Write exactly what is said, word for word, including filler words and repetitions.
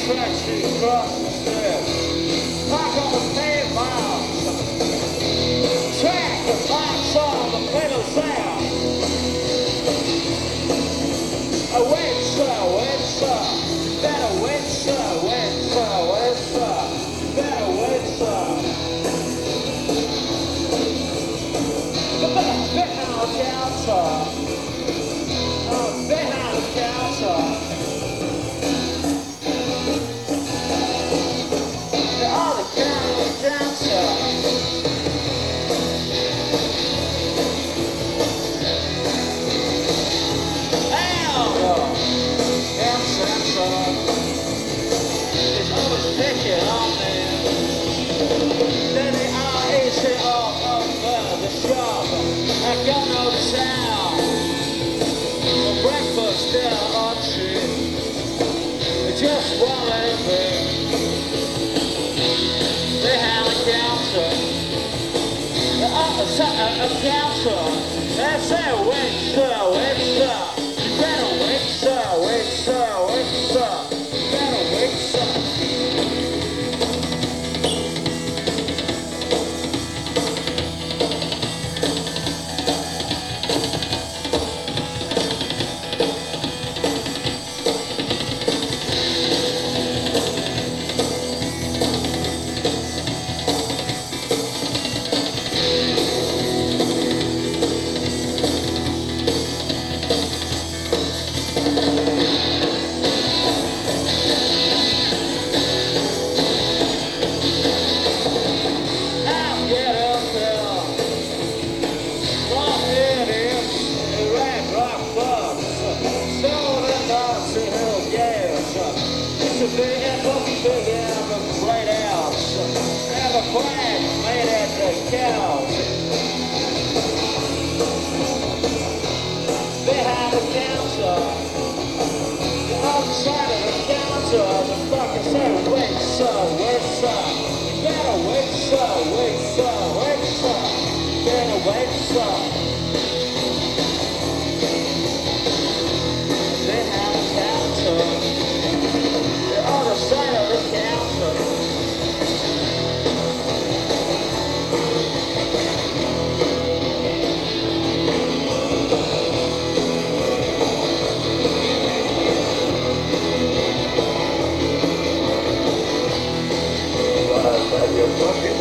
taxi across the stairs. Park on the pavement. Track the box on the middle there. I wait, sir, wait, sir. Better wait, sir, wait, sir, wait, sir. Better wait, sir. Behind the counter. Oh, behind the counter. Picking on me. Then the eyes hit all over the shop. I got no sound. For breakfast dinner on tree. Just one living. Behind the counter. The other side of the counter. They say wait sir, wait sir. You better wait sir, wait sir, wait sir. You better wait sir. Big and big and the bright house and a flag made at the cows. Behind the counter, the other side of the counter, the fucker said, wait sir, wait sir. You better wait sir, wait sir, wait sir. You better wait sir. Behind the counter, side of the counter. Well, I